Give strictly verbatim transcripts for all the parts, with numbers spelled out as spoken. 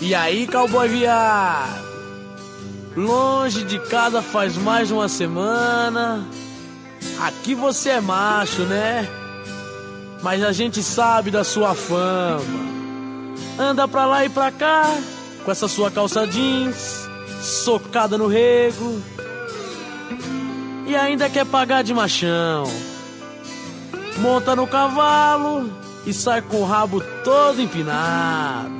E aí, cowboy viado? Longe de casa faz mais de uma semana. Aqui você é macho, né? Mas a gente sabe da sua fama. Anda pra lá e pra cá com essa sua calça jeans socada no rego. E ainda quer pagar de machão. Monta no cavalo e sai com o rabo todo empinado.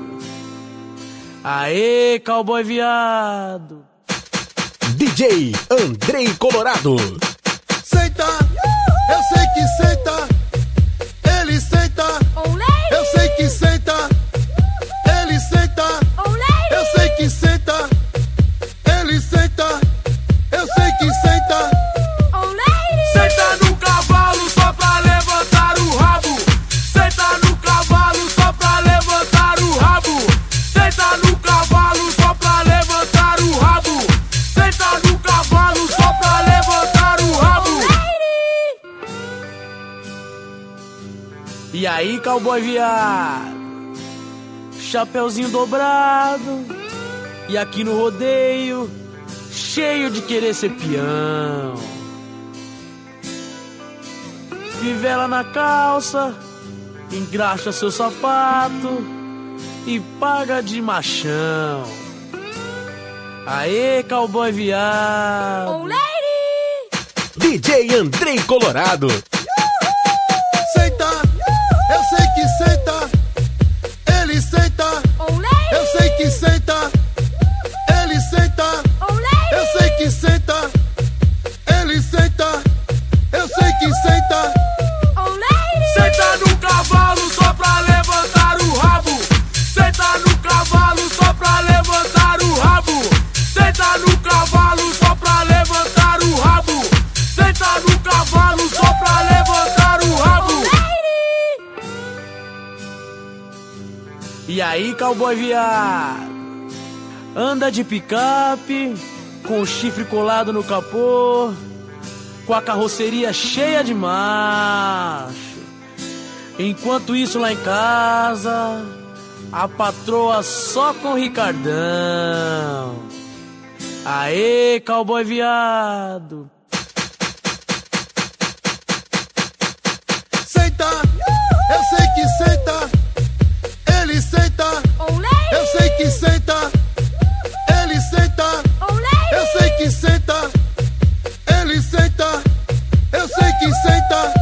Aê, cowboy viado. D J Andrei Colorado. Senta, eu sei que senta. Ele senta, eu sei que senta. Ele senta, eu sei que senta. Ele senta, eu sei que senta. Senta no cavalo só pra levantar o rabo. Senta no cavalo só pra levantar o rabo. Senta no cavalo só pra levantar o rabo. Senta no cavalo só pra levantar o rabo. E aí, cowboy viado? Chapeuzinho dobrado. E aqui no rodeio, cheio de querer ser peão. Fivela na calça, engraxa seu sapato e paga de machão. Aê, cowboy viado. D J Andrei Colorado. Senta, eu sei que senta. Ele senta, eu sei que senta. Ele senta, eu sei que senta. Ele senta, eu sei que senta. Senta no cavalo só pra levantar o rabo. Senta no cavalo só pra levantar o rabo. Senta no cavalo só pra levantar o rabo. Senta no cavalo só pra levantar o rabo. E aí, cowboy viado? Anda de picape, com o chifre colado no capô, com a carroceria cheia de macho. Enquanto isso lá em casa, a patroa só com o Ricardão. Aê, cowboy viado. Senta, eu sei que senta. Ele senta, eu sei que senta. Ele senta, eu sei que senta. Ele senta, eu sei que senta.